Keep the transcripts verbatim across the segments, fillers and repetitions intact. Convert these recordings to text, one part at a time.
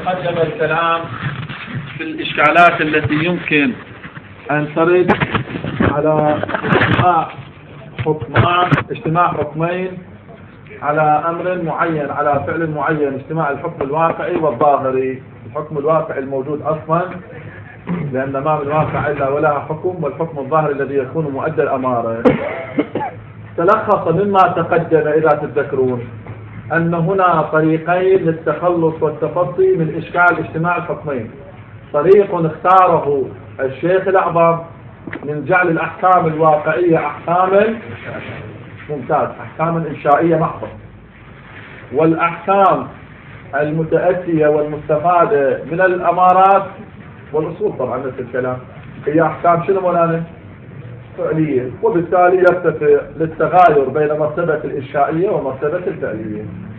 تقدم الكلام في الإشكالات التي يمكن أن ترد على اجتماع حكمان اجتماع حكمين على أمر معين، على فعل معين، اجتماع الحكم الواقعي والظاهري. الحكم الواقعي الموجود أصلا، لأن ما من واقع إلا ولها حكم، والحكم الظاهري الذي يكون مؤدى الأمارة. تلخص مما تقدم إذا تذكرون أن هنا طريقين للتخلص والتفصي من إشكال اجتماع الحكمين. طريق اختاره الشيخ الأعظم من جعل الأحكام الواقعية أحكاما ممتاز أحكاما إنشائية محضة، والأحكام المتأتية والمستفادة من الأمارات والأصول طبعا نفس الكلام هي أحكام شنو مولانا؟ فعلية، وبالتالي يرتفع للتغاير بين مرتبة الإنشائية ومرتبة الفعلية.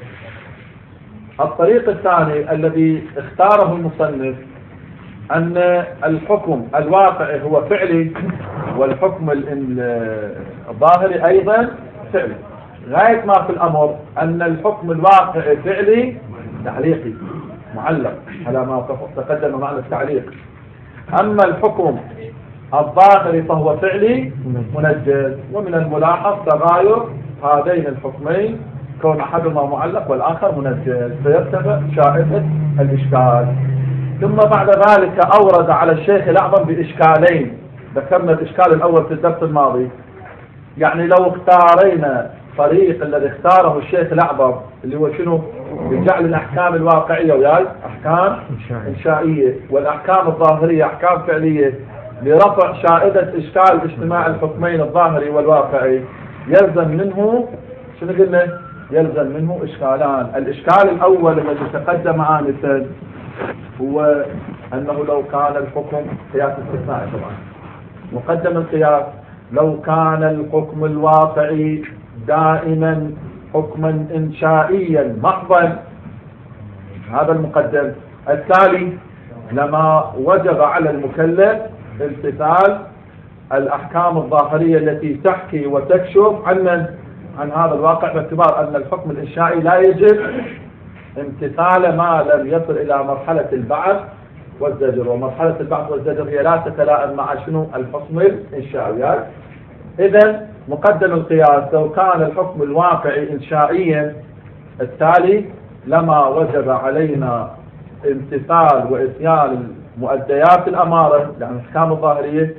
الطريق الثاني الذي اختاره المصنف أن الحكم الواقعي هو فعلي، والحكم الظاهري أيضا فعلي. غاية ما في الأمر أن الحكم الواقعي فعلي تعليقي معلق على ما تقدم معنى التعليق، أما الحكم الظاهري فهو فعلي منجز. ومن الملاحظ تغاير هذين الحكمين، كون أحدهما معلق والآخر منجز، فيرتفع شائبة الإشكال. ثم بعد ذلك أورد على الشيخ الأعظم بإشكالين. ذكرنا الإشكال الأول في الدرس الماضي، يعني لو اختارينا طريق الذي اختاره الشيخ الأعظم اللي هو شنو؟ بجعل الأحكام الواقعية وياي أحكام إنشائية، والأحكام الظاهرية أحكام فعلية، لرفع شائدة إشكال اجتماع الحكمين الظاهري والواقعي، يلزم منه شنو قلنا؟ يلزم منه إشكالان. الإشكال الأول الذي تقدم آنفا هو أنه لو كان الحكم قياس استثنائي، طبعا مقدم القياس، لو كان الحكم الواقعي دائما حكما إنشائيا محضا، هذا المقدم. التالي لما وجب على المكلف امتثال الأحكام الظاهرية التي تحكي وتكشف عن عن هذا الواقع، باعتبار أن الحكم الإنشائي لا يجب امتثال ما لم يصل إلى مرحلة البعث والزجر، ومرحلة البعث والزجر هي لا تتلائم مع شنو؟ الحكم الإنشائي. إذن مقدم القياس لو كان الحكم الواقعي إنشائيا، التالي لما وجب علينا امتثال وإتيان مؤديات الأمارة، يعني الأحكام الظاهرية.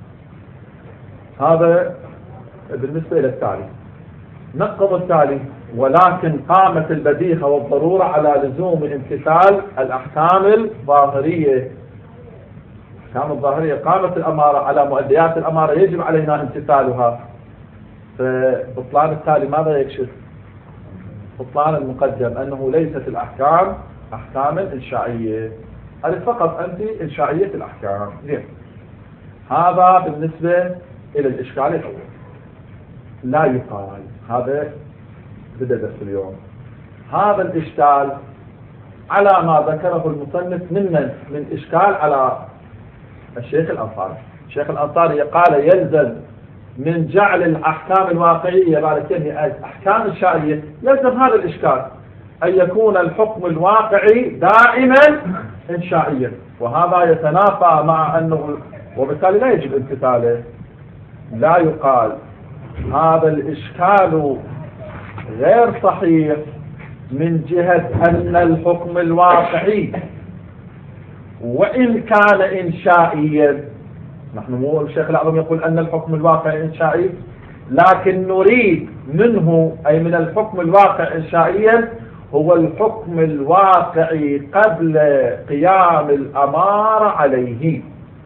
هذا بالنسبة إلى التالي. نقض التالي، ولكن قامت البديهة والضرورة على لزوم امتثال الأحكام الظاهرية. الأحكام الظاهرية قامت الأمارة على مؤديات الأمارة، يجب علينا امتثالها. فبطلان التالي ماذا يكشف؟ بطلان المقدم أنه ليست الأحكام أحكاما إنشائية، هذه فقط أنت إنشائية الأحكام. زين، هذا بالنسبة إلى الإشكال الأول. لا يقال هذا بدأ درس اليوم، هذا الإشكال على ما ذكره المصنف من من إشكال على الشيخ الأنصاري. الشيخ الأنصاري قال يلزم من جعل الأحكام الواقعية بعد كلمة أحكام إنشائية، يلزم هذا الإشكال أن يكون الحكم الواقعي دائما إنشائيا، وهذا يتنافى مع أنه، وبالتالي لا يجب امتثاله. لا يقال هذا الإشكال غير صحيح من جهة أن الحكم الواقعي وإن كان إنشائيا، نحن مو الشيخ الأعظم يقول أن الحكم الواقعي إنشائي، لكن نريد منه أي من الحكم الواقع إنشائيا هو الحكم الواقعي قبل قيام الأمارة عليه،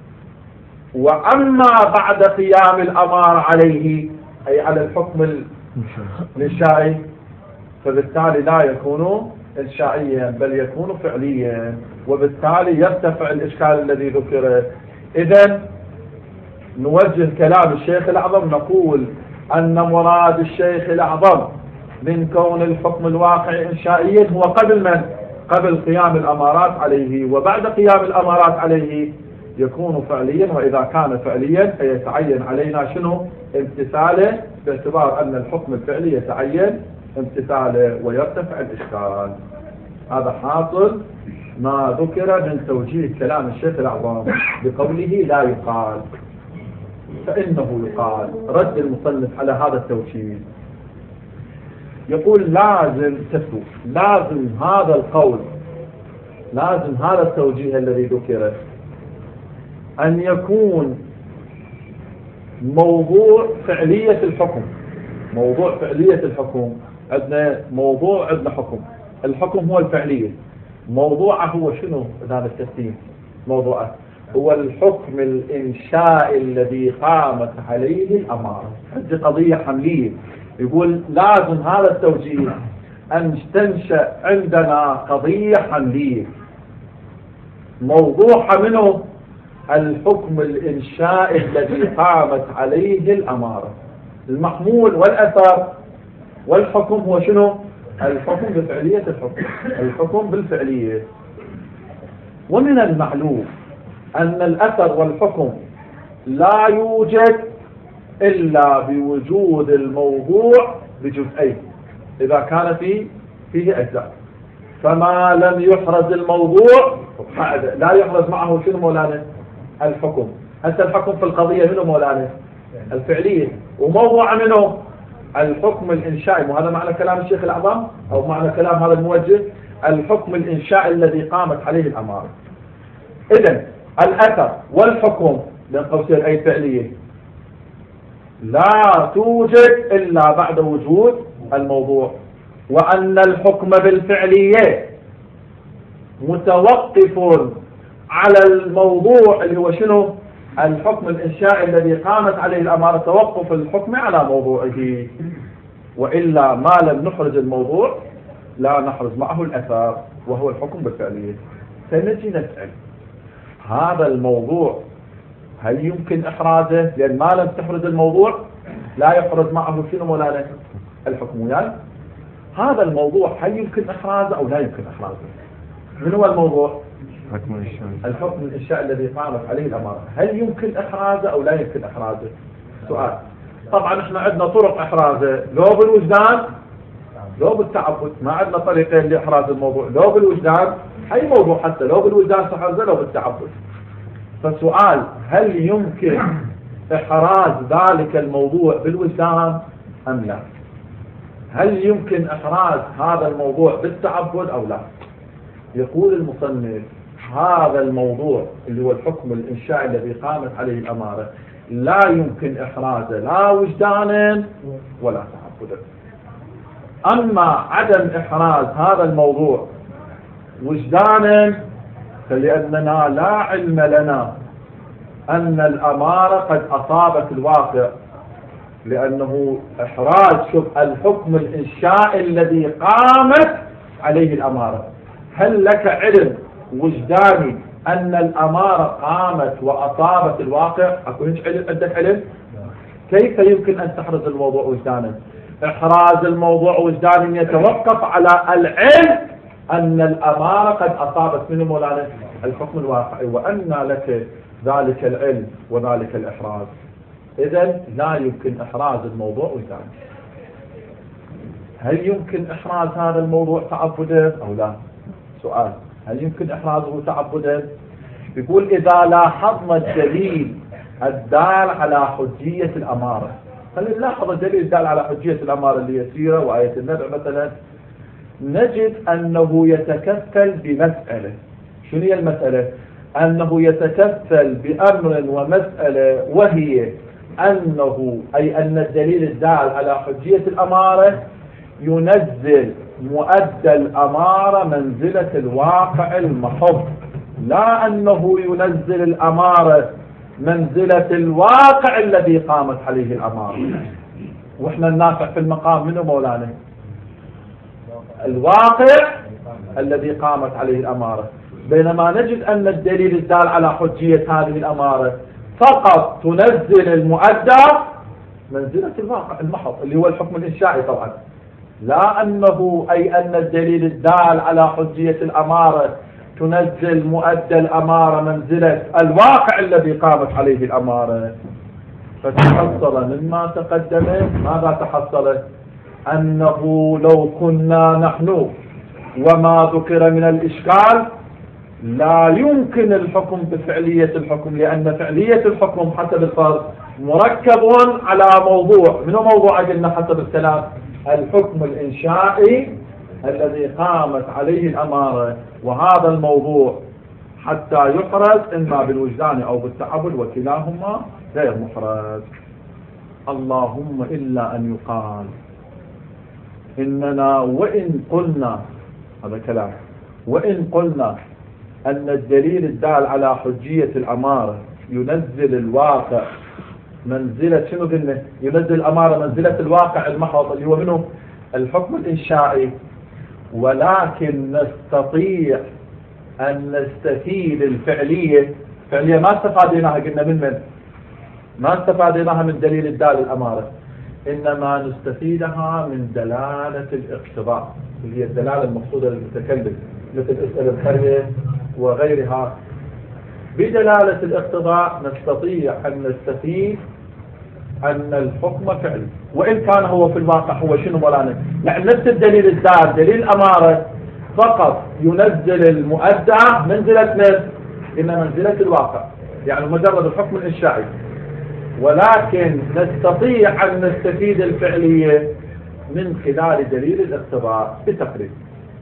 وأما بعد قيام الأمارة عليه أي على الحكم الإنشائي، فبالتالي لا يكون إنشائيا بل يكون فعليا، وبالتالي يرتفع الإشكال الذي ذكره. إذن نوجه كلام الشيخ الأعظم، نقول أن مراد الشيخ الأعظم من كون الحكم الواقعي إنشائيا هو قبل من؟ قبل قيام الأمارات عليه، وبعد قيام الأمارات عليه يكون فعليا، وإذا كان فعليا فيتعين علينا شنو؟ امتثاله، باعتبار أن الحكم الفعلي يتعين امتثاله ويرتفع الإشكال. هذا حاصل ما ذكر من توجيه كلام الشيخ الأعظم بقوله لا يقال، فإنه يقال. رد المصنف على هذا التوجيه يقول لازم تثبت، لازم هذا القول، لازم هذا التوجيه الذي ذكر أن يكون موضوع فعلية الحكم. موضوع فعلية الحكم، عندنا موضوع، عندنا حكم. الحكم هو الفعلية، موضوعه هو شنو هذا التسليم؟ موضوعه هو الحكم الإنشائي الذي قامت عليه الأمارة. هذه قضية حملية. يقول لازم هذا التوجيه أن تنشأ عندنا قضية حملية موضوعها منه الحكم الإنشائي الذي قامت عليه الأمارة. المحمول والأثر والحكم هو شنو؟ الحكم بفعلية الحكم، الحكم بالفعلية. ومن المعلوم أن الأثر والحكم لا يوجد إلا بوجود الموضوع بجزئين إذا كان فيه فيه أجزاء. فما لم يحرز الموضوع لا يحرز معه شنو مولانا؟ الحكم. هسه الحكم في القضية منه مولانا؟ الفعلية. وموضوع منه الحكم الإنشائي. وهذا معنى كلام الشيخ الأعظم أو معنى كلام هذا الموجه، الحكم الإنشائي الذي قامت عليه الأمارة. إذن الأثر والحكم بين قوسين أي فعلية لا توجد إلا بعد وجود الموضوع. وأن الحكم بالفعلية متوقف على الموضوع اللي هو شنو؟ الحكم الإنشائي الذي قامت عليه الأمارة، توقف الحكم على موضوعه. وإلا ما لم نحرز الموضوع لا نحرز معه الأثر وهو الحكم بالفعلية. فنجي نسأل هذا الموضوع هل يمكن إحرازه؟ لأن ما لم تحرز الموضوع لا يحرز معه شنو مولانا؟ الحكم. يعني هذا الموضوع هل يمكن إحرازه أو لا يمكن إحرازه؟ من هو الموضوع؟ الحكم الإنشاء الذي قامت عليه الأمارة. هل يمكن إحرازه أو لا يمكن إحرازه؟ سؤال. طبعا احنا عندنا طرق إحرازه، لو بالوجدان لو بالتعبد. ما عندنا طريقين لإحراز الموضوع، لو بالوجدان أي موضوع حتى لو بالوجدان تحرزه لو بالتعبد. فالسؤال هل يمكن إحراز ذلك الموضوع بالوجدان أم لا؟ هل يمكن إحراز هذا الموضوع بالتعبد أو لا؟ يقول المصنف هذا الموضوع اللي هو الحكم الإنشائي الذي قامت عليه الأمارة لا يمكن إحرازه لا وجدانا ولا تعبدا. أما عدم إحراز هذا الموضوع وجدانا فلأننا لا علم لنا أن الأمارة قد أصابت الواقع. لأنه إحراز شوف الحكم الإنشائي الذي قامت عليه الأمارة. هل لك علم وجداني أن الأمارة قامت وأصابت الواقع؟ أكو هيك علم؟ عندك علم؟ كيف يمكن أن تحرز الموضوع وجدانا؟ إحراز الموضوع وجدانا يتوقف على العلم أن الأمارة قد أصابت من مولانا الحكم الواقعي. وأن لك ذلك العلم وذلك الإحراز. إذن لا يمكن إحراز الموضوع وجدانا. هل يمكن إحراز هذا الموضوع تعبدا أو لا؟ سؤال. هل يمكن إحرازه تعبدا؟ يقول إذا لاحظنا الدليل الدال على حجية الأمارة. خلينا نلاحظ الدليل الدال على حجية الأمارة اللي هي سيرة وآية النبع مثلا، نجد أنه يتكفل بمسألة. شنو هي المسألة؟ أنه يتكفل بأمر ومسألة، وهي أنه أي أن الدليل الدال على حجية الأمارة ينزل مؤدى الأمارة منزلة الواقع المحض، لا أنه ينزل الأمارة منزلة الواقع الذي قامت عليه الأمارة. وإحنا النافع في المقام منه مولانا الواقع الذي قامت عليه الأمارة. بينما نجد أن الدليل الدال على حجية هذه الأمارة فقط تنزل المؤدى منزلة الواقع المحض اللي هو الحكم الإنشائي طبعا، لا أنه أي أن الدليل الدال على حجية الأمارة تنزل مؤدى الأمارة منزلة الواقع الذي قامت عليه الأمارة. فتحصل مما تقدم ماذا تحصل؟ أنه لو كنا نحن وما ذكر من الإشكال لا يمكن الحكم بفعلية الحكم، لأن فعلية الحكم حسب الفرض مركب على موضوع. منو موضوع قلنا حسب الكلام؟ الحكم الإنشائي الذي قامت عليه الأمارة، وهذا الموضوع حتى يحرز إما بالوجدان أو بالتعبد، وكلاهما غير محرز. اللهم إلا أن يقال إننا وإن قلنا، هذا كلام، وإن قلنا أن الدليل الدال على حجية الأمارة ينزل الواقع منزلة، شنو قلنا؟ ينزل الأمارة منزلة الواقع المحض اللي هو منه الحكم الإنشائي، ولكن نستطيع أن نستفيد الفعلية. فعلية ما استفاديناها قلنا من من؟ ما استفاديناها من دليل الدال الأمارة، إنما نستفيدها من دلالة الاقتضاء اللي هي الدلالة المقصودة للمتكلم، مثل اسأل القرية وغيرها. بدلالة الاقتضاء نستطيع أن نستفيد أن الحكم فعل، وإن كان هو في الواقع هو شنو مولانا؟ يعني نفس الدليل الدال دليل الأمارة فقط ينزل المؤدى منزلة من؟ إن منزلة الواقع، يعني مجرد الحكم الإنشائي، ولكن نستطيع أن نستفيد الفعلية من خلال دليل الاقتضاء. بتقريب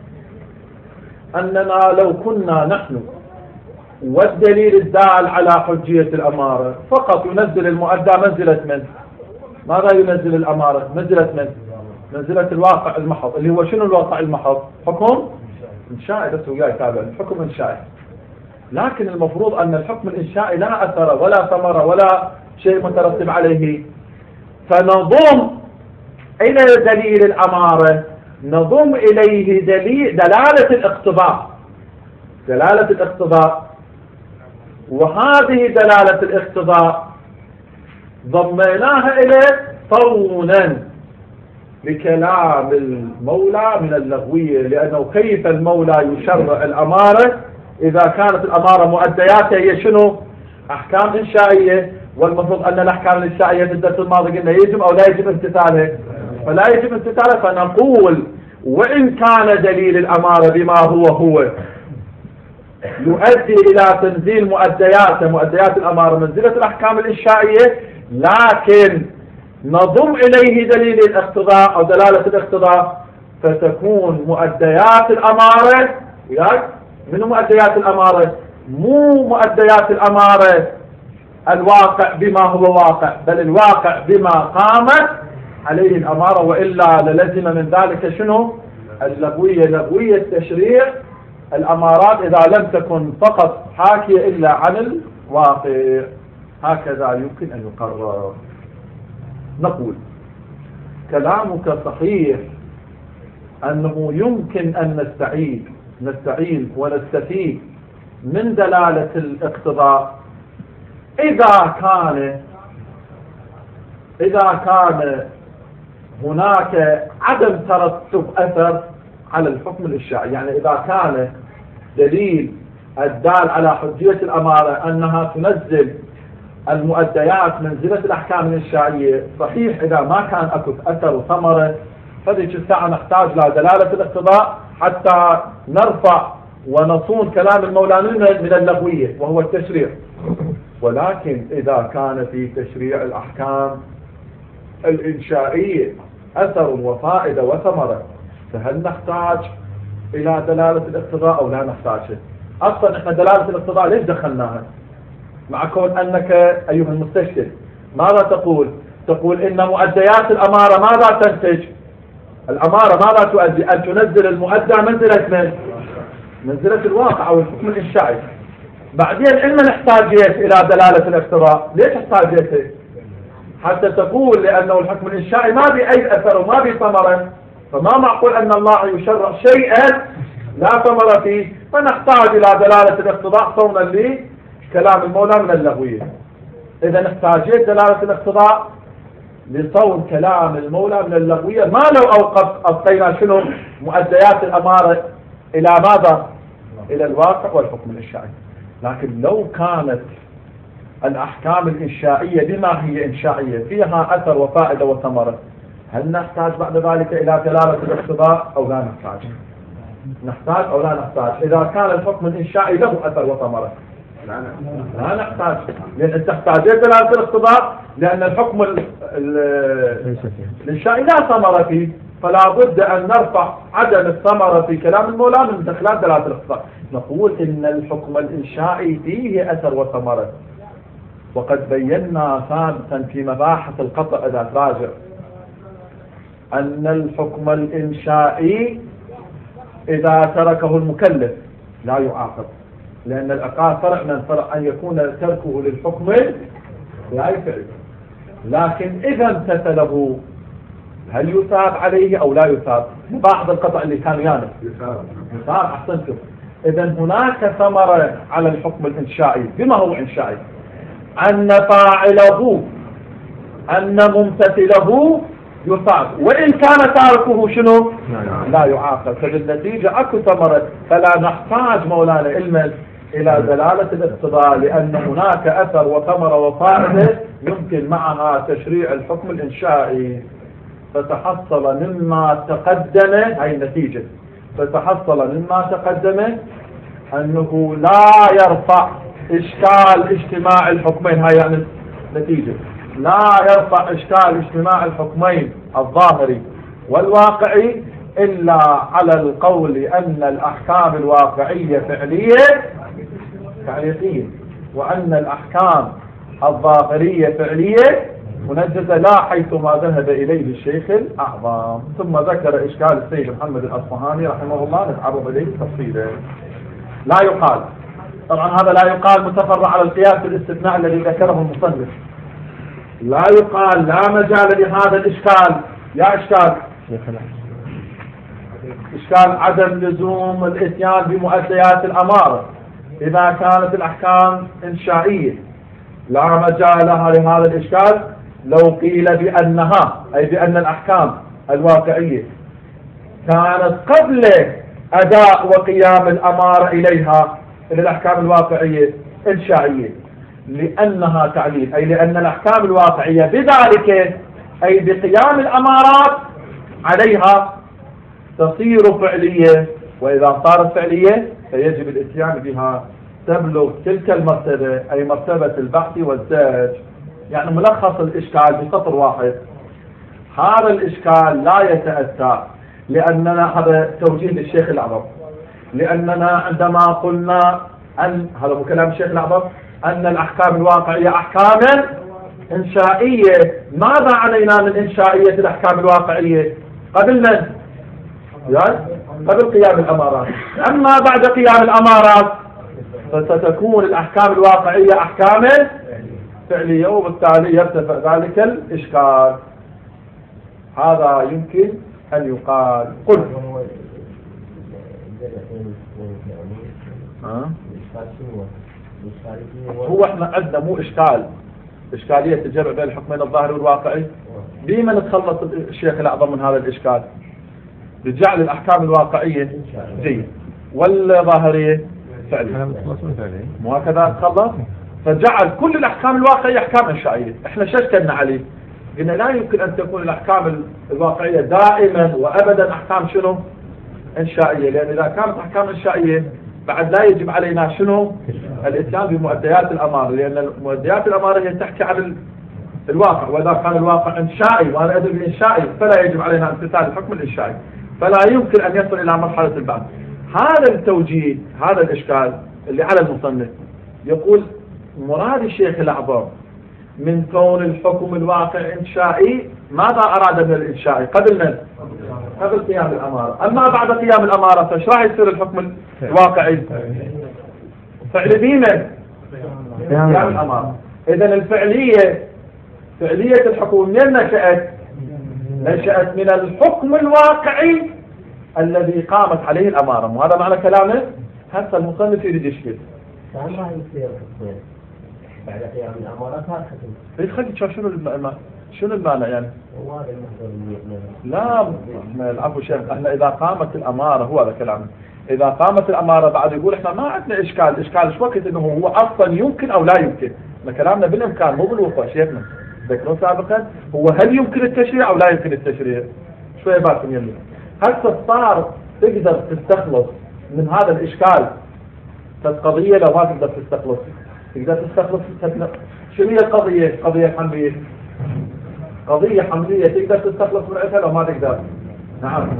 أننا لو كنا نحن والدليل الدال على حجية الأمارة فقط ينزل المؤدى منزلة من؟ ماذا ينزل الأمارة؟ منزلة من؟ منزلة الواقع المحض، اللي هو شنو الواقع المحض؟ حكم إنشائي، بس وياي تابع الحكم إنشائي. لكن المفروض أن الحكم الإنشائي لا أثر ولا ثمرة ولا شيء مترتب عليه، فنضم إلى دليل الأمارة نضم إليه دليل دلالة الاقتضاء، دلالة الاقتضاء. وهذه دلالة الاقتضاء ضميناها إليه صونا لكلام المولى من اللغوية، لأنه كيف المولى يشرع الأمارة إذا كانت الأمارة مؤدياتها هي شنو؟ أحكام إنشائية، والمفروض أن الأحكام الإنشائية في الدرس الماضي قلنا يجب أو لا يجب امتثالها، فلا يجب امتثالها. فنقول وإن كان دليل الأمارة بما هو هو يؤدي إلى تنزيل مؤديات مؤديات الأمارة منزلة الأحكام الإنشائية، لكن نضم إليه دليل الاقتضاء أو دلالة الاقتضاء، فتكون مؤديات الأمارة من مؤديات الأمارة مو مؤديات الأمارة الواقع بما هو واقع، بل الواقع بما قامت عليه الأمارة، وإلا للزم من ذلك شنو؟ اللغوية، لغوية تشريع الأمارات إذا لم تكن فقط حاكية إلا عن الواقع. هكذا يمكن أن يقرر. نقول كلامك صحيح أنه يمكن أن نستعين نستعين ونستفيد من دلالة الاقتضاء إذا كان إذا كان هناك عدم ترتب أثر على الحكم الإنشائي. يعني إذا كان دليل الدال على حجية الأمارة أنها تنزل المؤديات منزلة الأحكام الإنشائية صحيح، إذا ما كان أكو أثر وثمرة فذيك الساعة نحتاج لدلالة الاقتضاء حتى نرفع ونصون كلام المولى من اللغوية وهو التشريع. ولكن إذا كان في تشريع الأحكام الإنشائية أثر وفائدة وثمرة، فهل نحتاج إلى دلالة الاقتضاء أو لا نحتاجها؟ أصلا إحنا دلالة الاقتضاء ليش دخلناها؟ مع كون أنك أيها المستشهد ماذا تقول؟ تقول إن مؤديات الأمارة ماذا تنتج؟ الأمارة ماذا تؤدي؟ أن تنزل المؤدى منزلة من؟ منزلة الواقع أو الحكم الإنشائي. بعدين إما نحتاجيت إلى دلالة الاقتضاء. ليش احتاجيته؟ حتى تقول لأنه الحكم الإنشائي ما بي أي أثر وما بي ثمرة، فما معقول أن الله يشرع شيئا لا ثمرة فيه، فنحتاج إلى دلالة الاقتضاء صونا لكلام المولى من اللغوية. إذا نحتاجيت دلالة الاقتضاء لصون كلام المولى من اللغوية، ما لو أوقف أبقينا شنو مؤديات الأمارة إلى ماذا؟ إلى الواقع والحكم الإنشائي. لكن لو كانت الأحكام الإنشائية بما هي إنشائية فيها أثر وفائدة وثمرة، هل نحتاج بعد ذلك إلى دلالة الاقتضاء أو لا نحتاج؟ نحتاج أو لا نحتاج؟ إذا كان الحكم الإنشائي له أثر وثمرة لا نحتاج، لأن أنت احتاجت دلالة الاقتضاء، لأن الحكم الإنشائي لا ثمرة فيه، فلا بد أن نرفع عدم الثمرة في كلام المولى من دخلات دلالة الاقتضاء. نقول إن الحكم الإنشائي فيه أثر وثمرة، وقد بينا سابقا في مباحث القطع إذا تراجع أن الحكم الإنشائي إذا تركه المكلف لا يعاقب، لأن العقاب فرع من فرع أن يكون تركه للحكم لا يفعل، لكن إذا امتثله هل يثاب عليه أو لا يثاب؟ بعض القطع اللي كان يانف يثاب. أحسنتم. إذا هناك ثمرة على الحكم الإنشائي. بما هو إنشائي؟ أن فاعله أن ممتثله يثاب، وإن كان تاركه شنو؟ لا يعاقب. فبالنتيجة أكو ثمرة، فلا نحتاج مولانا علما إلى دلالة الاقتضاء، لأن هناك أثر وثمرة وفائدة يمكن معها تشريع الحكم الإنشائي. فتحصل مما تقدم، هاي النتيجة، فتحصل مما تقدم أنه لا يرفع إشكال اجتماع الحكمين. هاي يعني النتيجة، لا يرفع إشكال اجتماع الحكمين الظاهري والواقعي إلا على القول أن الأحكام الواقعية فعلية تعليقية، وأن الأحكام الظاهرية فعلية منجزة، لا حيث ما ذهب إليه الشيخ الأعظم. ثم ذكر إشكال السيد محمد الأصفهاني رحمه الله نتعرض إليه تفصيلا. لا يقال، طبعا هذا لا يقال متفرع على القياس بالاستثناء الذي ذكره المصنف. لا يقال، لا مجال لهذا الإشكال. يا إشكال إشكال عدم لزوم الإتيان بمؤديات الأمارة إذا كانت الأحكام إنشائية. لا مجال لها لهذا الإشكال لو قيل بأنها، أي بأن الأحكام الواقعية كانت قبل أداء وقيام الأمارة إليها إلى الأحكام الواقعية إنشائية، لأنها تعليل، أي لأن الأحكام الواقعية بذلك أي بقيام الأمارات عليها تصير فعلية، وإذا صارت فعلية فيجب الاتيان بها، تبلغ تلك المرتبة أي مرتبة البحث والزاج. يعني ملخص الإشكال بسطر واحد، هذا الإشكال لا يتأتى، لأننا هذا توجيه للشيخ الأعظم، لأننا عندما قلنا أن هذا هو كلام الشيخ الأعظم أن الأحكام الواقعية أحكام إنشائية. ماذا علينا من إنشائية الأحكام الواقعية؟ قبل من؟ يعني قبل قيام الأمارات. أما بعد قيام الأمارات فستكون الأحكام الواقعية أحكام فعلية، وبالتالي يرتفع ذلك الإشكال. هذا يمكن أن يقال. قل أه؟ هو احنا عندنا مو إشكال إشكالية الجمع بين الحكمين الظاهري والواقعي. بما نتخلص الشيخ الأعظم من هذا الإشكال بجعل الأحكام الواقعية جيد والظاهرية فعلية، مو هكذا تخلص؟ فجعل كل الأحكام الواقعية أحكام إنشائية. احنا شكلنا عليه، قلنا لا يمكن أن تكون الأحكام الواقعية دائما وأبدا أحكام شنو؟ إنشائية، لأن إذا كانت أحكام إنشائية بعد لا يجب علينا شنو؟ الاتيان بمؤديات الأمارة، لأن مؤديات الأمارة هي تحكي عن الواقع، وإذا كان الواقع إنشائي وأنا أدري بالإنشائي فلا يجب علينا امتثال الحكم الإنشائي، فلا يمكن أن يصل إلى مرحلة البحث. هذا التوجيه، هذا الإشكال اللي على المصنف، يقول مراد الشيخ الأعظم من كون الحكم الواقع إنشائي، ماذا أراد من الإنشائي؟ قبل من؟ قبل قيام الأمارة. أما بعد قيام الأمارة فايش راح يصير الحكم الواقعي؟ فعل بمن؟ قيام الأمارة. إذن الفعلية، فعلية الحكم من نشأت؟ نشأت من الحكم الواقعي الذي قامت عليه الأمارة. وهذا معنى كلامه. هسه المصنف يريد يشكل ما يصير حكمين بعد قيام الأمارة فاتحة. ايش خلي تشوف شنو المعنى؟ شنو المعنى يعني؟ هو هذا المحضر. لا العفو شيخ، احنا إذا قامت الأمارة، هو هذا كلامه، إذا قامت الأمارة بعد يقول احنا ما عندنا إشكال، إشكال شو وقت إنه هو أصلا يمكن أو لا يمكن. ما كلامنا بالإمكان مو بالوقوع شيخنا. ذكروا سابقا هو هل يمكن التشريع أو لا يمكن التشريع؟ شوية بالكم يمين. هسه صار تقدر تستخلص من هذا الإشكال قضية لو ما تقدر تستخلص؟ تقدر تستخلص شنو هي القضية؟ قضية حملية، قضية حملية تقدر تستخلص من عندها لو ما تقدر؟ نعم.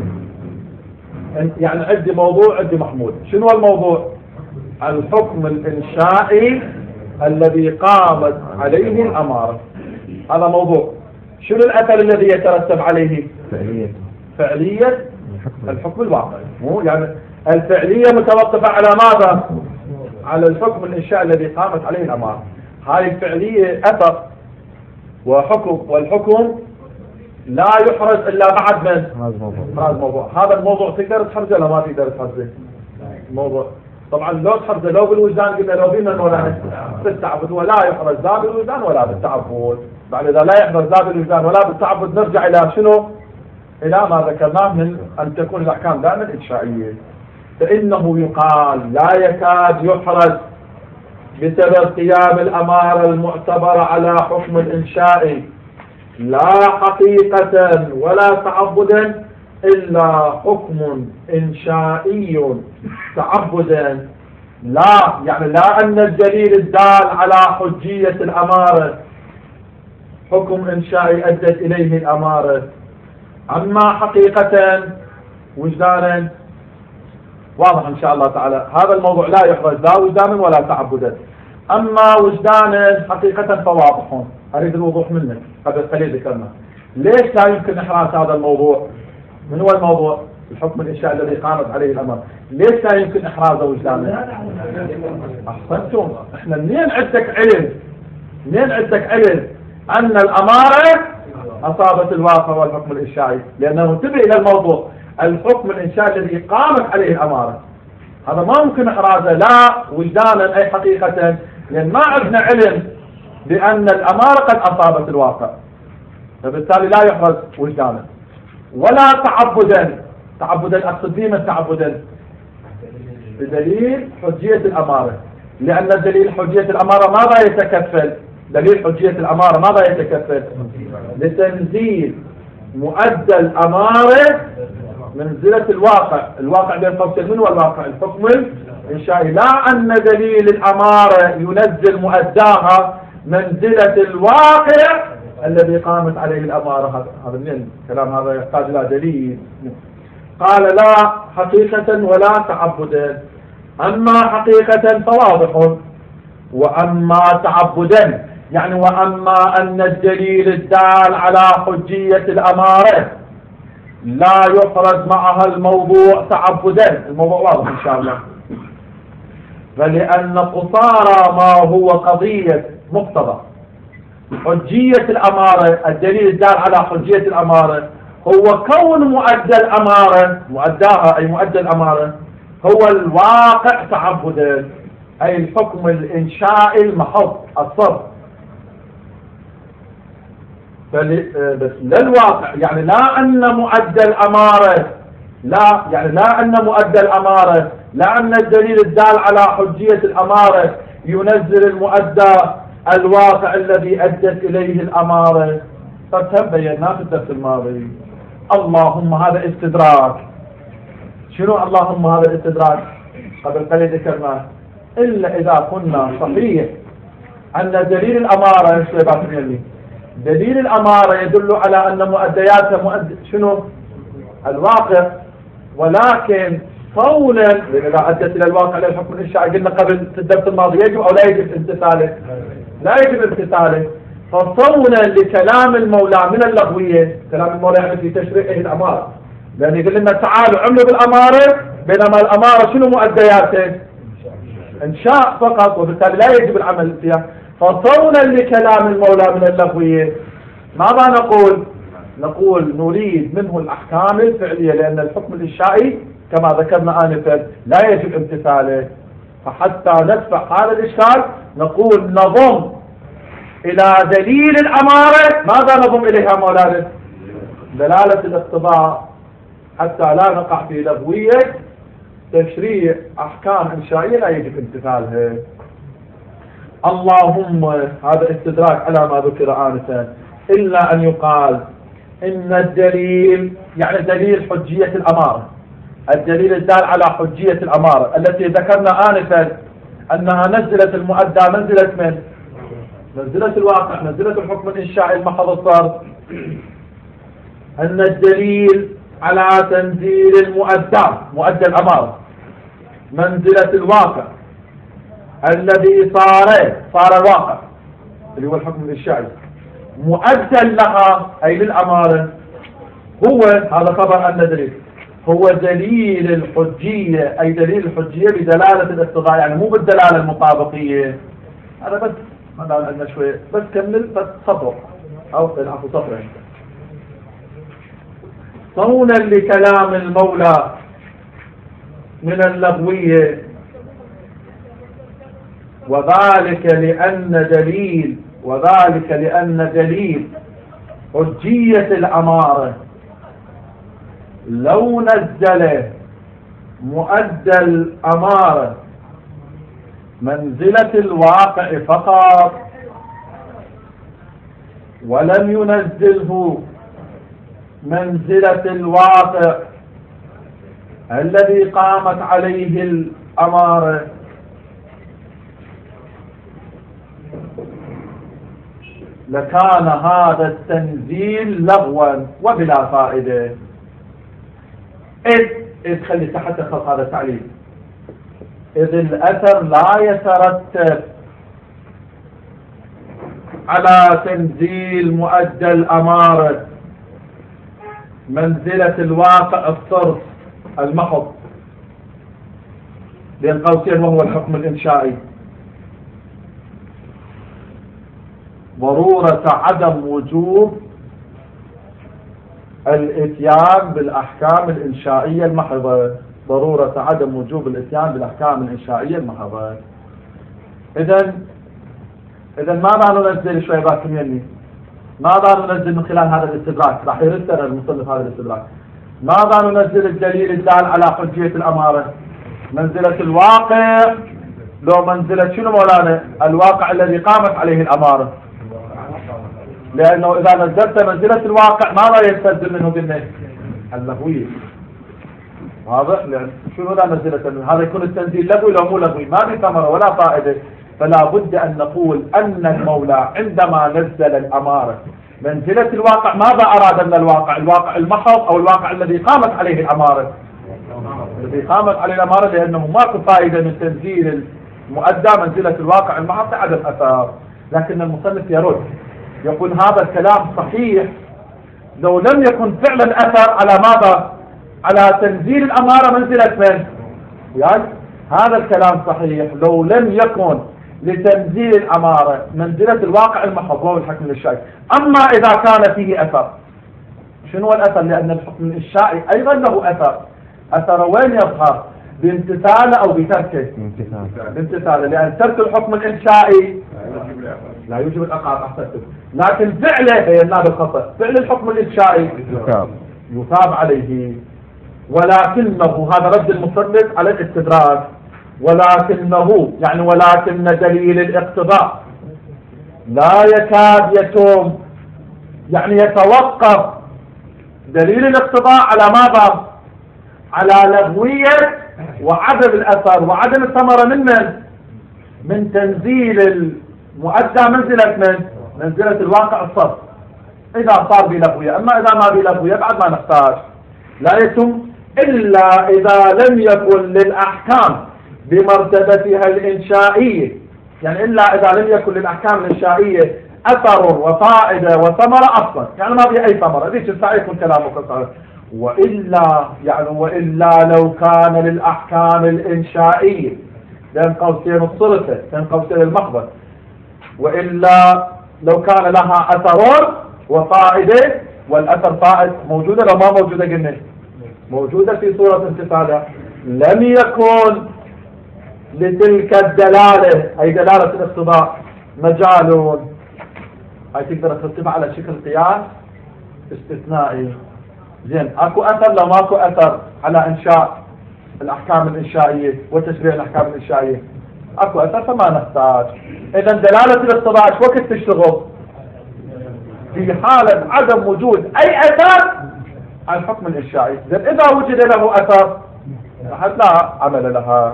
يعني عندي موضوع، عندي محمول. شنو الموضوع؟ الحكم الإنشائي الذي قامت عليه الأمارة، هذا موضوع. شنو الأثر الذي يترتب عليه؟ فعلية فعلية الحكم الواقعي. مو يعني الفعلية متوقفة على ماذا؟ على الحكم الإنشائي الذي قامت عليه الأمارة. هاي الفعلية أثر وحكم، والحكم لا يحرز إلا بعد من؟ هذا الموضوع. هذا الموضوع تقدر تحرزه ولا ما تقدر تحرزه؟ الموضوع طبعا لو تحرزه لو بالوجدان قلنا لو بمن ولا بالتعبد، ولا يحرز لا بالوجدان ولا بالتعبد. بعد إذا لا يحرز لا بالوجدان ولا بالتعبد نرجع إلى شنو؟ إلى ما ذكرناه من أن تكون الأحكام دائما إنشائية. فإنه يقال لا يكاد يحرز بسبب قيام الأمارة المعتبرة على حكم الإنشائي لا حقيقة ولا تعبدا إلا حكم إنشائي تعبدا. لا يعني لا أن الدليل الدال على حجية الأمارة حكم إنشائي أدت إليه الأمارة، أما حقيقة وجدانا واضح إن شاء الله تعالى. هذا الموضوع لا يحرز لا وجدانا ولا تعبدا. أما وجدانا حقيقة فواضح. أريد الوضوح منك قبل قليل ذكرنا. ليش لا يمكن إحراز هذا الموضوع؟ من هو الموضوع؟ الحكم الإنشائي الذي قامت عليه الأمر. ليش لا يمكن إحرازه وجدانا؟ أحسنتم. إحنا منين عندك علم؟ منين عندك علم أن الأمارة أصابت الواقع والحكم الإنشائي؟ لأنه انتبه إلى الموضوع. الحكم الإنشائي الذي قامت عليه الأمارة هذا ما ممكن إحرازه لا وجدانا أي حقيقة، لأن ما عندنا علم بأن الأمارة قد أصابت الواقع، فبالتالي لا يحرز وجدانا. ولا تعبدا. تعبدا أقصد به من تعبدا؟ بدليل حجية الأمارة، لأن دليل حجية الأمارة ماذا يتكفل؟ دليل حجية الأمارة ماذا يتكفل؟ لتنزيل مؤدى الأمارة منزلة الواقع. الواقع بين قوسين من هو الواقع؟ الحكم الإنشائي. لا أن دليل الأمارة ينزل مؤداها منزلة الواقع الذي قامت عليه الأمارة. هذا من الكلام هذا يحتاج إلى دليل. قال لا حقيقة ولا تعبدا. أما حقيقة فواضح، وأما تعبدا يعني وأما أن الدليل الدال على حجية الأمارة لا يحرز معها الموضوع تعبدا. الموضوع واضح إن شاء الله. فلأن قصارى ما هو قضية مقتضى حجية الأمارة، الدليل الدال على حجية الأمارة هو كون مؤدى الأمارة، مؤداها أي مؤدى الأمارة هو الواقع تعبدا، أي الحكم الإنشائي المحض الصرف. بس للواقع يعني لا أن مؤدى الأمارة لا يعني لا أن مؤدى الأمارة لا أن الدليل الدال على حجية الأمارة ينزل المؤدى الواقع الذي أدت إليه الأمارة. قد بيناه في الدرس الماضي. اللهم هذا استدراك. شنو اللهم هذا الاستدراك؟ قبل قليل ذكرناه. إلا إذا كنا صحيح أن دليل الأمارة دليل الأمارة يدل على أن مؤدياتها مؤد... شنو؟ الواقع، ولكن صولا إذا أدت إلى الواقع للحكم الإنشائي قلنا قبل في الدرس الماضي يجب أو لا يجب امتثاله؟ لا يجب امتثاله. فصولا لكلام المولى من اللغوية، كلام المولى يعني في تشريعه الأمارة، لأن يقول لنا تعالوا عملوا بالأمارة، بينما الأمارة شنو مؤدياته؟ إنشاء فقط، وبالتالي لا يجب العمل فيها. فصولا لكلام المولى من اللغوية ماذا نقول؟ نقول نريد منه الأحكام الفعلية، لأن الحكم الإنشائي كما ذكرنا آنفا لا يجب امتثاله. فحتى ندفع هذا الإشكال نقول نضم إلى دليل الأمارة ماذا نضم إليها مولانا؟ دلالة الاقتضاء، حتى لا نقع في لغوية تشريع أحكام إنشائية لا يجب امتثالها. اللهم هذا استدراك على ما ذكر آنفا. إلا أن يقال إن الدليل يعني دليل حجية الأمارة الدليل الدال على حجية الأمارة التي ذكرنا آنفا أنها نزلت المؤدى منزلة من؟ منزلة الواقع، منزلة الحكم الإنشائي المحض الصرف. أن الدليل على تنزيل المؤدى مؤدى الأمارة منزلة الواقع الذي صار صار الواقع اللي هو الحكم الإنشائي مؤدى لها أي للأمارة، هو هذا خبر أن دليل هو دليل الحجية، أي دليل الحجية بدلالة الاقتضاء، يعني مو بالدلالة المطابقية. هذا بس ما عندنا شوية بس كمل بس سطر أو العفو سطرين. صونا لكلام المولى من اللغوية، وذلك لأن دليل وذلك لأن دليل حجية الأمارة لو نزل مؤدى الأمارة منزلة الواقع فقط ولم ينزله منزلة الواقع الذي قامت عليه الأمارة، لكان هذا التنزيل لغوا وبلا فائدة. إذ إذ خلي تحت خط هذا التعليل، إذ الأثر لا يترتب على تنزيل مؤدى الأمارة منزلة الواقع الصرف المحض بين قوسين وهو الحكم الإنشائي، ضرورة عدم وجوب الاتيان بالأحكام الإنشائية المحضة، ضرورة عدم وجوب الاتيان بالأحكام الإنشائية المحضة. إذن إذن ماذا ننزل شوي باكم يمي؟ ماذا ننزل من خلال هذا الاستدراك؟ راح يرسل المصنف هذا الاستدراك. ماذا ننزل الدليل الدال على حجية الأمارة؟ منزلة الواقع لو منزلة شنو مولانا؟ الواقع الذي قامت عليه الأمارة، لأنه إذا نزلت منزلة الواقع ماذا يستلزم منه قلنا؟ اللغوية. واضح؟ لأن شنو لا منزلة منه؟ هذا يكون التنزيل لغوي لو مو لغوي ما في ثمرة ولا فائدة. فلا بد أن نقول أن المولى عندما نزل الأمارة منزلة الواقع ماذا أراد من الواقع؟ الواقع المحض أو الواقع الذي قامت عليه الأمارة؟ الذي قامت عليه الأمارة، لأنه ماكو فائدة من تنزيل المؤدى منزلة الواقع المحض عدم أثار. لكن المصنف يرد يقول هذا الكلام صحيح لو لم يكن فعلا أثر على ماذا؟ على تنزيل الأمارة منزلة من؟ يعني هذا الكلام صحيح لو لم يكن لتنزيل الأمارة منزلة الواقع المحض وهو الحكم الإنشائي. أما إذا كان فيه أثر، شنو الأثر؟ لأن الحكم الإنشائي أيضا له أثر. أثر وين يظهر؟ بامتثاله أو بتركه؟ بامتثاله، لأن ترك الحكم الإنشائي لا يوجب العقاب أحسنتم، لكن فعله هي الناب الخطأ، فعل الحكم الإنشائي يثاب عليه. ولكنه هذا رد المصنف على الاستدراك، ولكنه يعني ولكن دليل الاقتضاء لا يكاد يتم، يعني يتوقف دليل الاقتضاء على ماذا؟ على لغوية وعدم الأثر وعدم الثمرة من من؟ من تنزيل المؤدى منزلة من؟ منزلة الواقع الصرف إذا صار بلغوية. أما إذا ما بلغوية بعد ما نحتاج، لا يتم إلا إذا لم يكن للأحكام بمرتبتها الإنشائية، يعني إلا إذا لم يكن للأحكام الإنشائية أثر وفائدة وثمرة أصلا، يعني ما في أي ثمرة، ذيك الساعة يكون كلامك صحيح. وإلا يعني وإلا لو كان للأحكام الإنشائية بين قوسين الصرفة بين قوسين المحضر، وإلا لو كان لها أثر وفائدة، والأثر فائد موجودة لو ما موجودة قلنا موجودة في صورة امتثالها، لم يكن لتلك الدلالة أي دلالة الاقتضاء مجال، أي تقدر ترتبها على شكل قياس استثنائي. زين، اكو اثر لو ماكو اثر على انشاء الاحكام الانشائيه وتشريع الاحكام الانشائيه؟ اكو اثر فما نحتاج. اذا دلاله الاقتضاء ايش وقت تشتغل؟ في حاله عدم وجود اي اثر على الحكم الانشائي. زين، اذا وجد له اثر بعد لا عمل لها.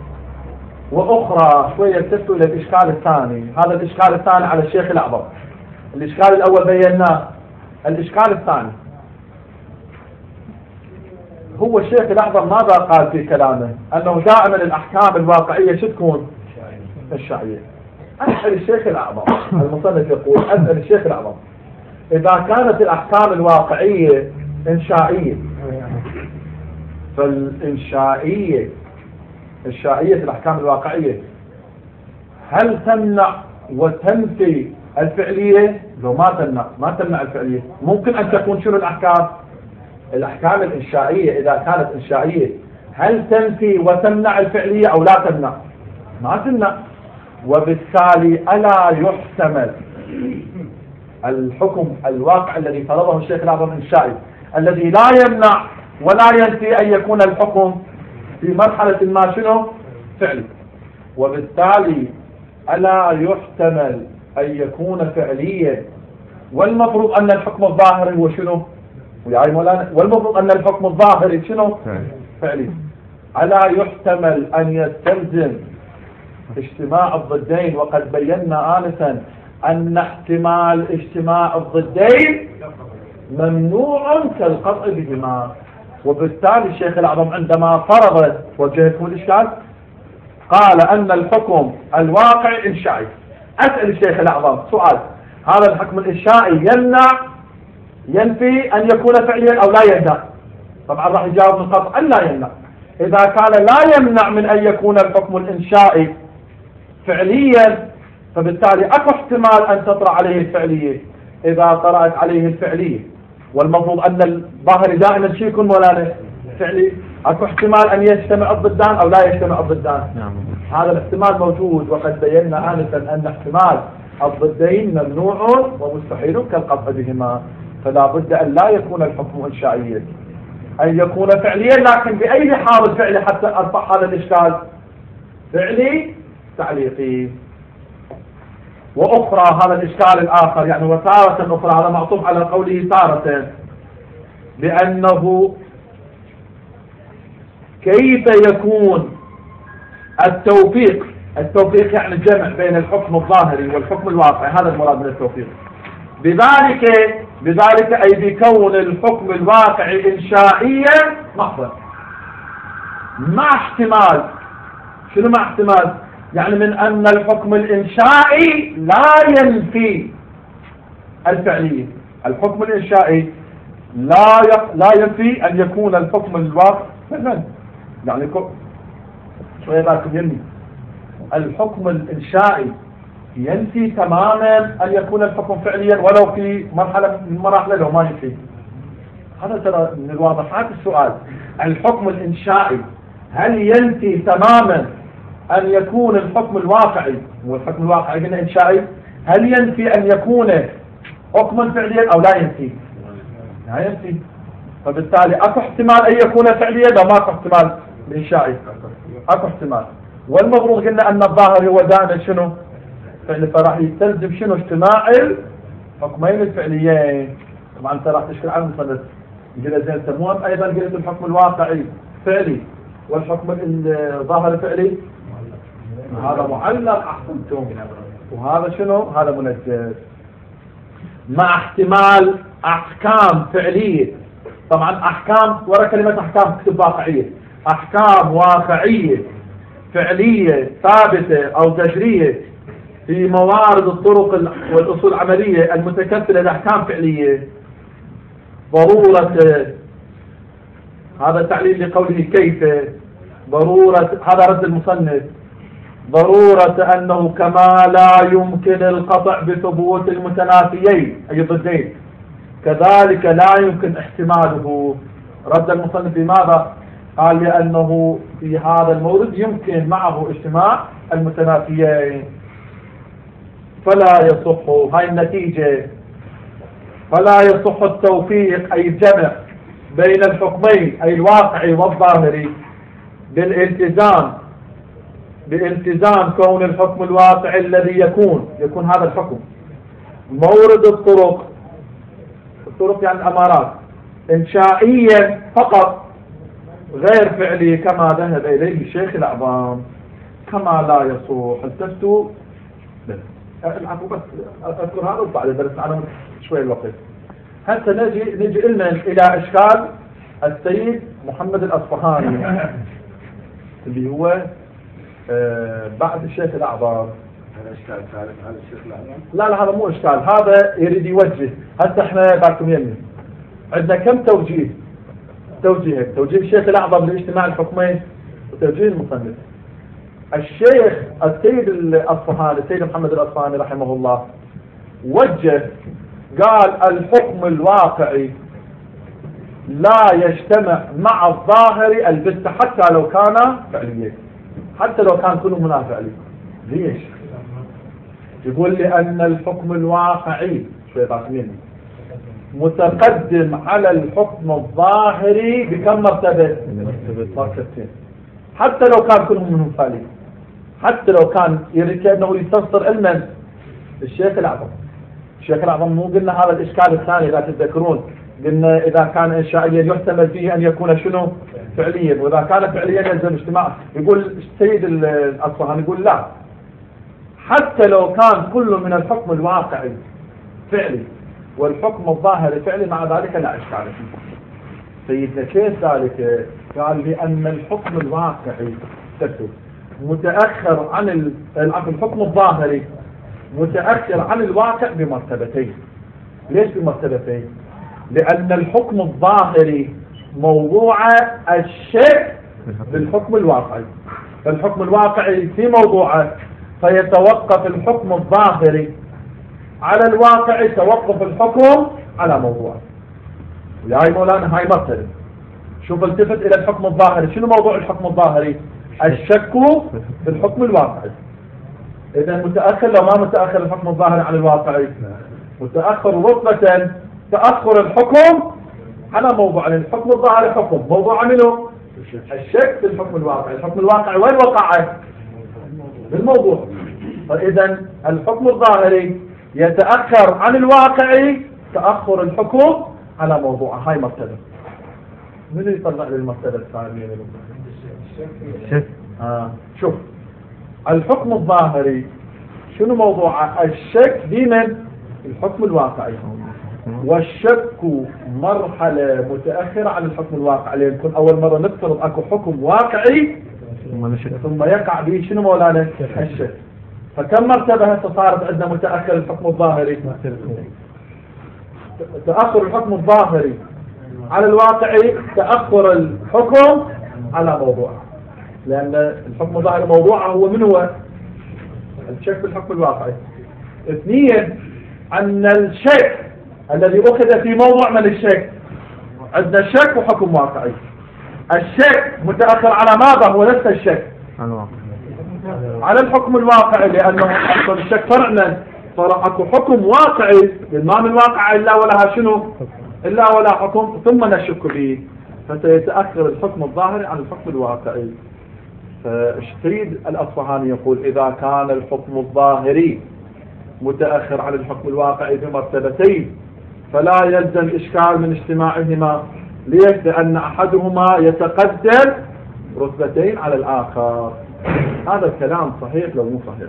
وأخرى شوية تسوي إلى الإشكال الثاني. هذا الإشكال الثاني على الشيخ الأعظم. الإشكال الأول بيناه. الإشكال الثاني هو الشيخ الأعظم ماذا قال في كلامه؟ أنه دائما الأحكام الواقعية شو تكون؟ الشرعية. أسأل الشيخ الأعظم، المصنف يقول أسأل الشيخ الأعظم إذا كانت الأحكام الواقعية إنشائية، فالإنشائية الشرعية الأحكام الواقعية هل تمنع وتنفي الفعلية؟ لو ما تمنع ما تمنع الفعلية، ممكن أن تكون شنو الأحكام؟ الأحكام الإنشائية إذا كانت إنشائية هل تنفي وتمنع الفعلية أو لا تمنع؟ ما تمنع. وبالتالي ألا يحتمل الحكم الواقع الذي فرضه الشيخ الأعظم الإنشائي الذي لا يمنع ولا ينفي أن يكون الحكم في مرحلة ما شنو؟ فعلي. وبالتالي ألا يحتمل أن يكون فعليا، والمفروض أن الحكم الظاهري هو شنو؟ والمفروض أن الحكم الظاهري شنو؟ فعلي. ألا يحتمل أن يستلزم اجتماع الضدين، وقد بينا آنفا أن احتمال اجتماع الضدين ممنوع كالقطع بهما. وبالتالي الشيخ الأعظم عندما فرض وجهته الإشكال قال أن الحكم الواقع إنشائي. أسأل الشيخ الأعظم سؤال: هذا الحكم الإنشائي يمنع ينفي أن يكون فعليا أو لا يمنع؟ طبعا راح يجاوب من قطع أن لا يمنع. إذا كان لا يمنع من أن يكون الحكم الإنشائي فعليا، فبالتالي أكو احتمال أن تطرأ عليه الفعلية. إذا طرأت عليه الفعلية، والمفروض أن الظاهر دائما شيء يكون مولانا فعلي، أكو احتمال أن يجتمع الضدان أو لا يجتمع الضدان. نعم. هذا الاحتمال موجود، وقد بينا آنفا أن احتمال الضدين ممنوع ومستحيل كالقطع بهما. فلا بد أن لا يكون الحكم إنشائيا، أن يكون فعليا، لكن بأي حال فعلي حتى أرفع هذا الإشكال؟ فعلي تعليقي. وأخرى هذا الإشكال الآخر، يعني وتارة أخرى هذا معطوف على قوله تارة، بأنه كيف يكون التوفيق التوفيق يعني الجمع بين الحكم الظاهري والحكم الواقعي، هذا المراد من التوفيق. بذلك بذلك أي بكون الحكم الواقعي إنشائيا محضا، مع احتمال شنو مع احتمال؟ يعني من أن الحكم الإنشائي لا ينفي الفعلية. الحكم الإنشائي لا لا ينفي أن يكون الحكم الواقع فعلا. يعني شوية باكم يمي الحكم الإنشائي ينفي تماما أن يكون الحكم فعليا ولو في مرحلة من مراحل له ما ينفي. هذا ترى من الواضحات السؤال. الحكم الإنشائي هل ينفي تماما أن يكون الحكم الواقعي، والحكم الواقعي قلنا إنشائي، هل ينفي أن يكون حكما فعليا أو لا ينفي؟ لا ينفي. فبالتالي أكو احتمال أن يكون فعليا لو ما أكو احتمال إنشائي، أكو احتمال. والمفروض قلنا أن الظاهر هو دائما شنو؟ فعل. فراح يستلزم شنو؟ اجتماع الحكمين الفعليين. طبعا أنت راح تشكل عنه مثلا قلت زين سموهم أيضا قلت الحكم الواقعي فعلي والحكم الظاهر فعلي، هذا معلق أحسنتم، وهذا شنو؟ هذا منجز. مع احتمال أحكام فعلية. طبعا أحكام ورا كلمة أحكام تكتب واقعية، أحكام واقعية فعلية ثابتة أو تجرية في موارد الطرق والأصول العملية المتكفلة لأحكام فعلية. ضرورة هذا التعليل لقوله كيف، ضرورة هذا رد المصنف، ضرورة أنه كما لا يمكن القطع بثبوت المتنافيين أي ضدين، كذلك لا يمكن احتماله. رد المصنف لماذا؟ قال لأنه في هذا المورد يمكن معه اجتماع المتنافيين، فلا يصح هاي النتيجة، فلا يصح التوفيق أي الجمع بين الحكمين أي الواقعي والظاهري بالالتزام بالالتزام كون الحكم الواقعي الذي يكون يكون هذا الحكم مورد الطرق الطرق يعني الأمارات إنشائيا فقط، غير فعلي كما ذهب إليه الشيخ الأعظم كما لا يصح التفتوا. العفو بس أذكر هذا وبعد درس على شوي الوقت. هسه نجي نجي لنا إلى إشكال السيد محمد الأصفهاني اللي هو آه بعد الشيخ الأعظم. هذا إشكال ثالث هذا الشيخ الأعظم؟ لا لا هذا مو إشكال، هذا يريد يوجه. هسه احنا باكم يمي عندنا كم توجيه؟ توجيه توجيه الشيخ الأعظم لاجتماع الحكمين وتوجيه المصنف. الشيخ السيد الأصفهاني السيد محمد الأصفهاني رحمه الله وجه قال الحكم الواقعي لا يجتمع مع الظاهر البتة حتى لو كان فعليا، حتى لو كان كله منافعلي. ليش؟ يقول لأن الحكم الواقعي شوية تعطيني متقدم على الحكم الظاهري بكم مرتبة؟ مرتبتين. حتى لو كان كلهم منهم فعلي، حتى لو كان يريد كأنه يستفسر علما الشيخ الأعظم. الشيخ الأعظم مو قلنا هذا الإشكال الثاني إذا تتذكرون، قلنا إذا كان إنشائيا يحتمل فيه أن يكون شنو فعليا، وإذا كان فعليا يلزم اجتماع. يقول السيد الأصفهاني يقول لا، حتى لو كان كل من الحكم الواقعي فعلي والحكم الظاهري فعلي مع ذلك لا إشكال فيه. سيدنا كيف ذلك؟ قال لأن الحكم الواقعي متأخر عن الحكم الظاهري متأخر عن الواقع بمرتبتين. ليش بمرتبتين؟ لأن الحكم الظاهري موضوع الشك بالحكم الواقعي، فالحكم الواقعي في موضوعه فيتوقف الحكم الظاهري على الواقع، توقف الحكم على موضوعه. وياي مولانا هاي مرتبة. شوف التفت إلى الحكم الظاهري، شنو موضوع الحكم الظاهري؟ الشك في الحكم الواقعي. إذا متأخر لو ما متأخر الحكم الظاهري عن الواقعي متأخر رتبة تأخر الحكم على موضوع. الحكم الظاهري حكم، موضوع منه الشك في الحكم الواقعي. الحكم الواقعي وين وقعه؟ بالموضوع. فإذا الحكم الظاهري يتأخر عن الواقعي تأخر الحكم على موضوعه. هاي مرتبة. من يطلع للمرتبة الثانية؟ الشك. آه. شوف الحكم الظاهري شنو موضوعه؟ الشك ديما الحكم الواقعي، والشك مرحلة متأخرة عن الحكم الواقعي. لأن أول مرة نفترض أكو حكم واقعي ثم يقع به شنو مولانا؟ الشك. فكم مرتبة هسه صارت عندنا متأخر الحكم الظاهري؟ تأخر الحكم الظاهري على الواقعي تأخر الحكم على موضوعه، لأن الحكم الظاهري موضوعه هو من هو؟ الشك في الحكم الواقعي. اثنين أن الشك الذي أخذ في موضوع من الشك، عندنا الشك وحكم واقعي. الشك متأخر على ماذا؟ هو نفس الشك على الحكم الواقعي، لأنه أصل الشك فرعنا فرأكو حكم واقعي ما من واقع إلا ولها شنو؟ إلا ولا حكم ثم نشك به، فسيتأخر الحكم الظاهري عن الحكم الواقعي. فالسيد الأصفهاني يقول إذا كان الحكم الظاهري متأخر عن الحكم الواقعي بمرتبتين فلا يلزم إشكال من اجتماعهما. ليش؟ لأن أحدهما يتقدم رتبتين على الآخر. هذا الكلام صحيح لو مو صحيح؟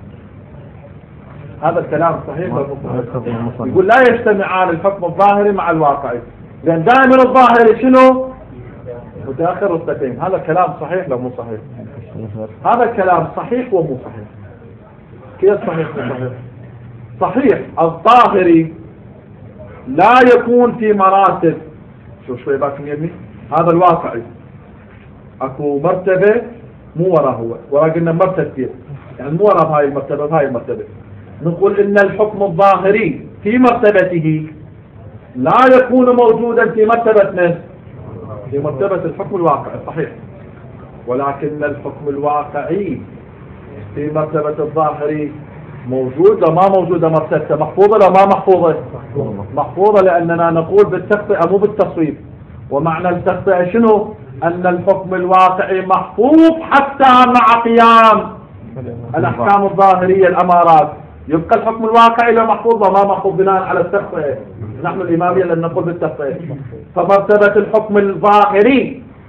هذا الكلام صحيح لو مو صحيح؟ يقول لا يجتمعان الحكم الظاهري مع الواقعي، لأن دائما الظاهري شنو؟ متأخر رتبتين. هذا الكلام صحيح لو مو صحيح؟ هذا الكلام صحيح ومو صحيح. كيف صحيح ومو صحيح؟ صحيح الظاهري لا يكون في مراتب. شوف شوي باكم يبني هذا الواقعي اكو مرتبة مو وراه، هو وراه قلنا مرتبتين، يعني مو وراه بهاي المرتبة بهاي المرتبة. نقول ان الحكم الظاهري في مرتبته لا يكون موجودا في مرتبة من؟ في مرتبة الحكم الواقعي. صحيح. ولكن الحكم الواقعي في مرتبة الظاهري موجود لو ما موجودة مرتبته محفوظة لو ما محفوظة؟ محفوظة، لأننا نقول بالتخطئة مو بالتصويب. ومعنى التخطئة شنو؟ أن الحكم الواقعي محفوظ حتى مع قيام الأحكام الظاهرية الأمارات. يبقى الحكم الواقعي لو محفوظ وما محفوظ بناء على التخطئة. نحن الإمامية لن نقول بالتخطئة. فمرتبة الحكم الظاهري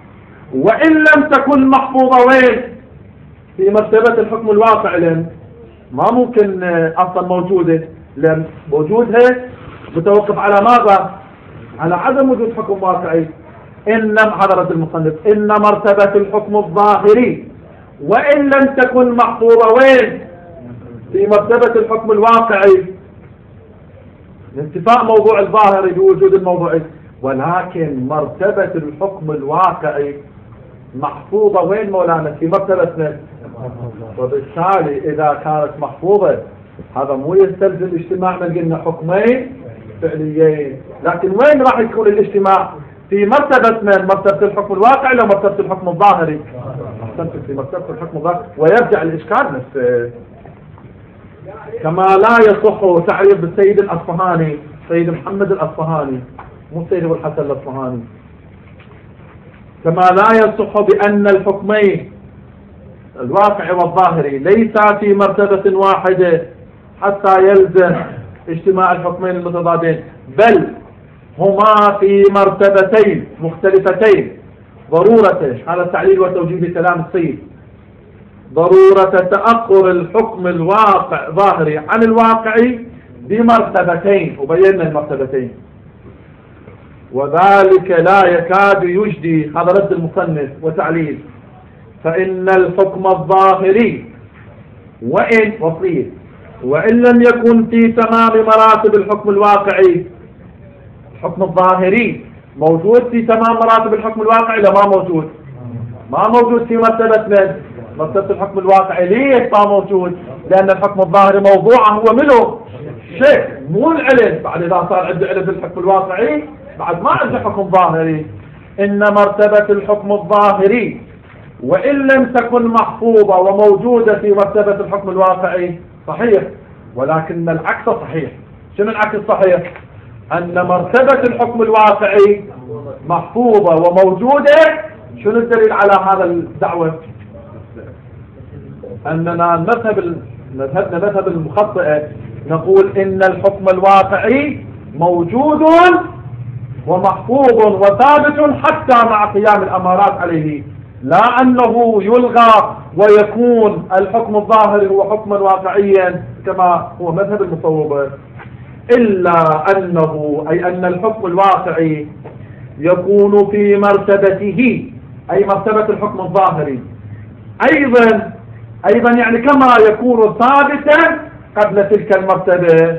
وإن لم تكن محفوظة وين؟ في مرتبة الحكم الواقع، لأن ما ممكن أصلا موجودة، لأن وجودها متوقف على ماذا؟ على عدم وجود حكم واقعي. إن حضرة المصنف إن مرتبة الحكم الظاهري وإن لم تكن محفوظة وين؟ في مرتبة الحكم الواقعي، انتفاء موضوع الظاهري بوجود الموضوعي، ولكن مرتبة الحكم الواقعي محفوظة وين مولانا؟ في مرتبة. وبالتالي إذا كانت محفوظة هذا مو يستلزم اجتماع من قلنا حكمين فعليين، لكن وين راح يكون الاجتماع؟ في مرتبة من مرتبة الحكم الواقعي لو مرتبة الحكم الظاهري؟ في مرتبة الحكم الظاهري، ويرجع الإشكال نفسه. كما لا يصح تعريف بالسيد الأصفهاني، سيد محمد الأصفهاني مو سيد أبو الحسن الأصفهاني، كما لا يصح بأن الحكمين الواقعي والظاهري ليسا في مرتبة واحدة حتى يلزم اجتماع الحكمين المتضادين، بل هما في مرتبتين مختلفتين. ضرورة هذا التعليل وتوجيه كلام السيد، ضرورة تأخر الحكم الواقع ظاهري عن الواقعي بمرتبتين، وبينا المرتبتين، وذلك لا يكاد يجدي. هذا رد المصنف وتعليل. فإن الحكم الظاهري وإن وصيل وإن لم يكن في تمام مراتب الحكم الواقعي، الحكم الظاهري موجود في تمام مراتب الحكم الواقعي لا ما موجود؟ ما موجود في مرتبة من مرتبة الحكم الواقعي. ليش ما موجود؟ لأن الحكم الظاهري موضوعه هو منه شيء، مو العلم. بعد إذا صار عنده علم بالحكم الواقعي بعد ما عنده حكم ظاهري. إن مرتبة الحكم الظاهري وإن لم تكن محفوظة وموجودة في مرتبة الحكم الواقعي صحيح، ولكن العكس صحيح. شنو العكس صحيح؟ أن مرتبة الحكم الواقعي محفوظة وموجودة. شنو الدليل على هذا الدعوة؟ أننا نذهب مذهبنا مذهب المخطئة نقول إن الحكم الواقعي موجود ومحفوظ وثابت حتى مع قيام الأمارات عليه، لا أنه يلغى ويكون الحكم الظاهري هو حكما واقعيا كما هو مذهب المصوبة، إلا أنه أي أن الحكم الواقعي يكون في مرتبته أي مرتبة الحكم الظاهري أيضا أيضا يعني كما يكون ثابتا قبل تلك المرتبة.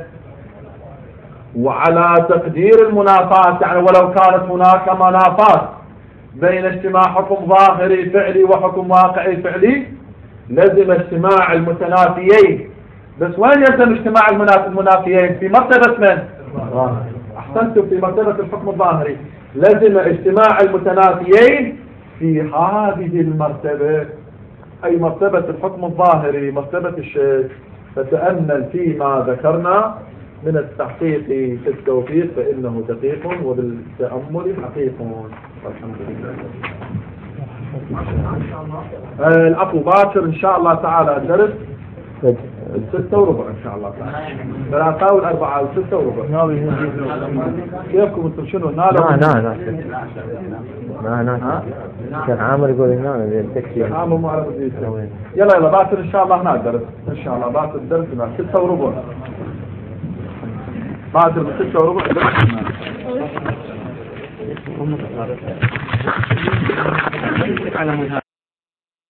وعلى تقدير المنافاة، يعني ولو كانت هناك منافاة بين اجتماع حكم ظاهري فعلي وحكم واقعي فعلي لازم اجتماع المتنافيين. بس وين يلزم اجتماع المنافيين؟ في مرتبة من؟ أحسنتم، في مرتبة الحكم الظاهري. لازم اجتماع المتنافيين في هذه المرتبة أي مرتبة الحكم الظاهري مرتبة الشيء. فتأمل فيما ذكرنا من التحقيق في التوفيق فإنه دقيق وبالتأمل حقيق. والحمد لله. آه العفو باكر إن شاء الله تعالى الدرس الستة وربع إن شاء الله تعالى. ثلاثة والأربعة والستة وربع. كيفكم أنتم شنو؟ نالا لا لا لا لا كان عامر يقول هنا التكسي عامر مو عارف يسوي. يلا يلا باكر إن شاء الله هنا الدرس إن شاء الله باكر الدرس هنا ستة وربع. باكر من ستة وربع الدرس هنا.